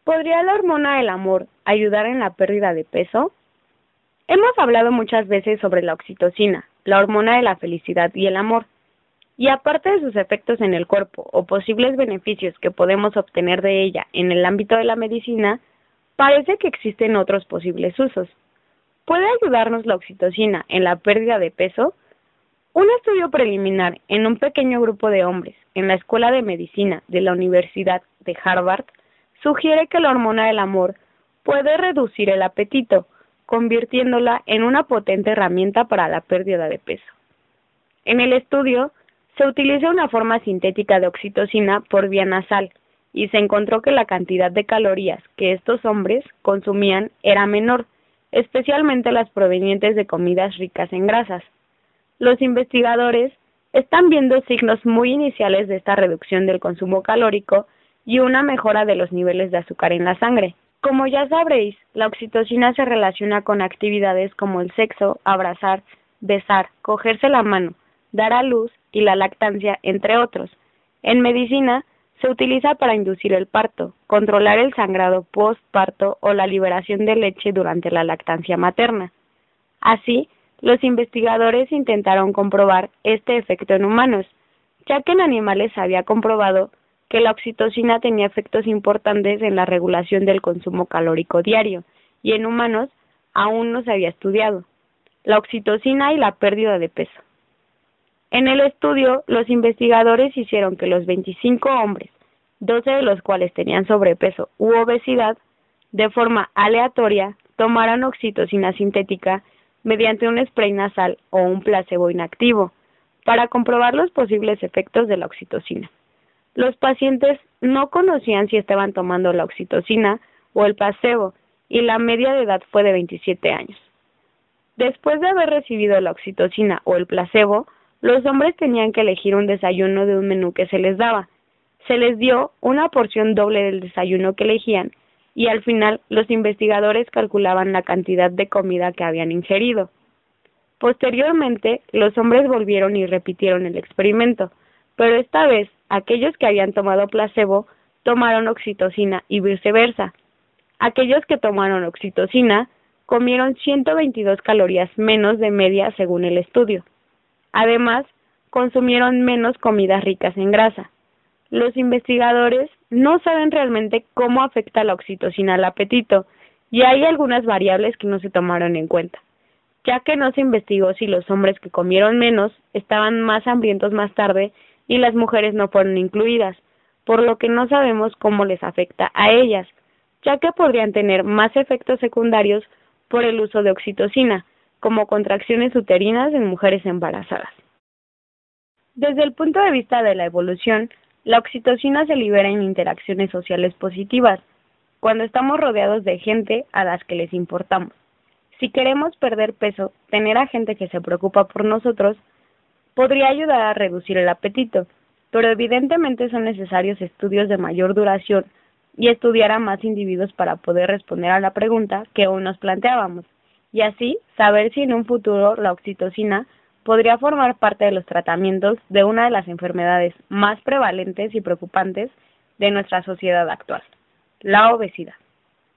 ¿Podría la hormona del amor ayudar en la pérdida de peso? Hemos hablado muchas veces sobre la oxitocina, la hormona de la felicidad y el amor, y aparte de sus efectos en el cuerpo o posibles beneficios que podemos obtener de ella en el ámbito de la medicina, parece que existen otros posibles usos. ¿Puede ayudarnos la oxitocina en la pérdida de peso? Un estudio preliminar en un pequeño grupo de hombres en la Escuela de Medicina de la Universidad de Harvard sugiere que la hormona del amor puede reducir el apetito, convirtiéndola en una potente herramienta para la pérdida de peso. En el estudio, se utiliza una forma sintética de oxitocina por vía nasal y se encontró que la cantidad de calorías que estos hombres consumían era menor, especialmente las provenientes de comidas ricas en grasas. Los investigadores están viendo signos muy iniciales de esta reducción del consumo calórico y una mejora de los niveles de azúcar en la sangre. Como ya sabréis, la oxitocina se relaciona con actividades como el sexo, abrazar, besar, cogerse la mano, dar a luz y la lactancia, entre otros. En medicina, se utiliza para inducir el parto, controlar el sangrado postparto o la liberación de leche durante la lactancia materna. Así, los investigadores intentaron comprobar este efecto en humanos, ya que en animales se había comprobado que la oxitocina tenía efectos importantes en la regulación del consumo calórico diario, y en humanos aún no se había estudiado. La oxitocina y la pérdida de peso. En el estudio, los investigadores hicieron que los 25 hombres, 12 de los cuales tenían sobrepeso u obesidad, de forma aleatoria, tomaran oxitocina sintética mediante un spray nasal o un placebo inactivo, para comprobar los posibles efectos de la oxitocina. Los pacientes no conocían si estaban tomando la oxitocina o el placebo, y la media de edad fue de 27 años. Después de haber recibido la oxitocina o el placebo, los hombres tenían que elegir un desayuno de un menú que se les daba. Se les dio una porción doble del desayuno que elegían, y al final los investigadores calculaban la cantidad de comida que habían ingerido. Posteriormente, los hombres volvieron y repitieron el experimento, pero esta vez aquellos que habían tomado placebo tomaron oxitocina y viceversa. Aquellos que tomaron oxitocina comieron 122 calorías menos de media según el estudio. Además, consumieron menos comidas ricas en grasa. Los investigadores no saben realmente cómo afecta la oxitocina al apetito, y hay algunas variables que no se tomaron en cuenta, ya que no se investigó si los hombres que comieron menos estaban más hambrientos más tarde y las mujeres no fueron incluidas, por lo que no sabemos cómo les afecta a ellas, ya que podrían tener más efectos secundarios por el uso de oxitocina, como contracciones uterinas en mujeres embarazadas. Desde el punto de vista de la evolución, la oxitocina se libera en interacciones sociales positivas, cuando estamos rodeados de gente a las que les importamos. Si queremos perder peso, tener a gente que se preocupa por nosotros podría ayudar a reducir el apetito, pero evidentemente son necesarios estudios de mayor duración y estudiar a más individuos para poder responder a la pregunta que aún nos planteábamos, y así saber si en un futuro la oxitocina podría formar parte de los tratamientos de una de las enfermedades más prevalentes y preocupantes de nuestra sociedad actual, la obesidad.